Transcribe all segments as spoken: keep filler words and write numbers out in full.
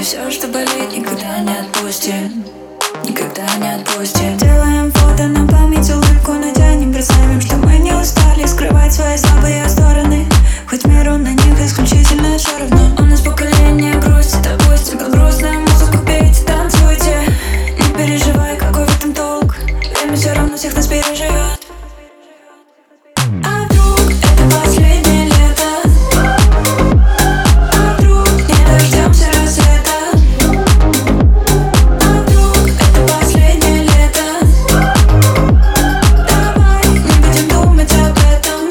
все, что болит, никогда не отпустим. Никогда не отпустим. Делаем фото на память, улыбку натянем. Представим, что мы не устали скрывать свои слабые стороны. Хоть миру на них исключительно все равно. У нас поколение грусти, допустим, как грустная музыку пейте, танцуйте. Не переживай, какой в этом толк. Время все равно всех нас переживет. А вдруг это последнее лето? А вдруг не дождемся рассвета? А вдруг это последнее лето? Давай не будем думать об этом.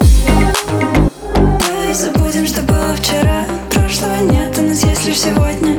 Забудем, что было вчера. Прошлого нет, у нас есть лишь сегодня.